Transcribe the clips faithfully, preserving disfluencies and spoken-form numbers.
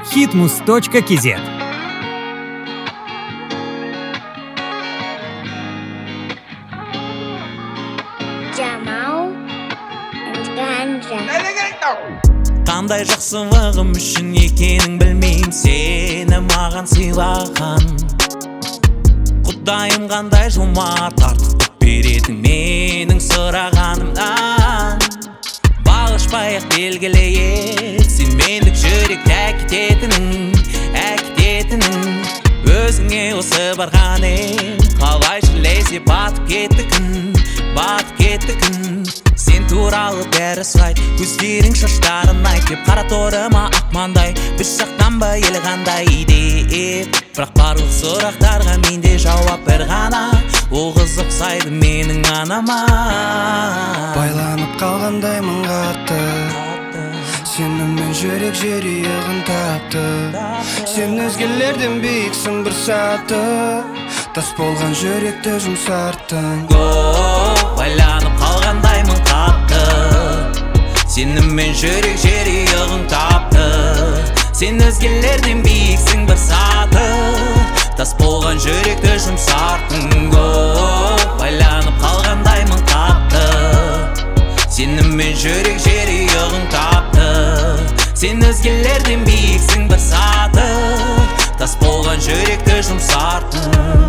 хитмус точка кз. Қандай жақсылығым үшін екенін білмеймін, сені маған сыйлаған Құдайым қандай жомарт, артық беретін менің сұрағанымнан. Бағышпай-ақ белгілі ет, сен мендік жүректі әкететінің, әкететінің. Өзіңе осы барған ем, қалай шілесе батып кетті күн, батып кетті күн. Сен туралы бәрі сұрайды, көздерің шаштарын айт деп, қара торыма ақмандай, біз жақтан ба елі қандай деп. Бірақ барлық сұрақтарға менде жауап бір ғана, ол қыз ұқсайды менің анама. Байланып қалғандаймын қатты, сенімен жүрек жер иығын тапты. Сен өзгелерден биіксің бір саты, тас болған жүректі жұмсарттың. Байланып қалғандаймын қатты, сенімен жүрек жер иығын тапты. Сен өзгелерден биіксің бір саты, тас болған жүректі жұмсарттың. Байланып қалғандаймын қатты, сенімен жүрек жер иығын тапты. Сен өзгелерден биіксің бір саты, тас болған жүректі жұмсарттың.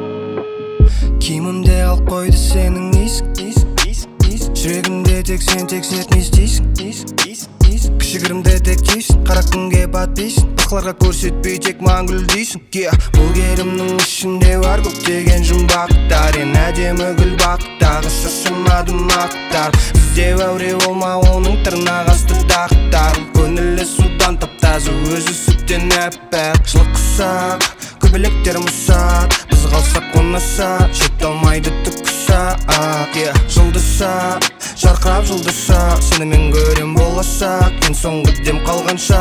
Киімімде алып қойды сенің исің, жүрегімде тек сен тексеріп не істейсің. Кішігірімде тек тейсің, қара күнге батпейсің, бақыларға көрсетпей тек маған гүлдейсің. Бұл керімнің ішінде бар көптеген жұмбақтар, ең әдемі гүл бақтағы шашылмадым ақтар. Іздеу әуре болма оның тырнақ асты дақтар, көңілі судан таптазы өзі сүттен әппақ. Жылы құсақ, көбелектер мұсат, біз қалсақ қонаса, жет алмайды түк саат. Жұлдызса, жарқырап жұлдызса, сенімен көрем боласақ, ең соңғы дем қалғанша.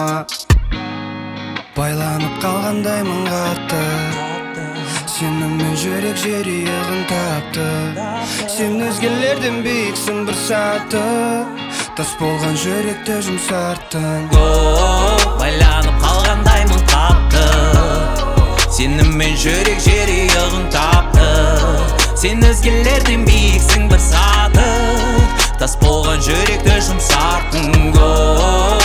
Байланып қалғандаймын қатты, сенімен жүрек жер иығын тапты. Сен өзгелерден биіксің бір саты, тас болған жүректі жұмсарттың. Байланып қалғандаймын қатты, сенімен жүрек жер иығын тапты. Сен өзгелерден биіксің бір саты, тас болған жүректі жұмсарттың.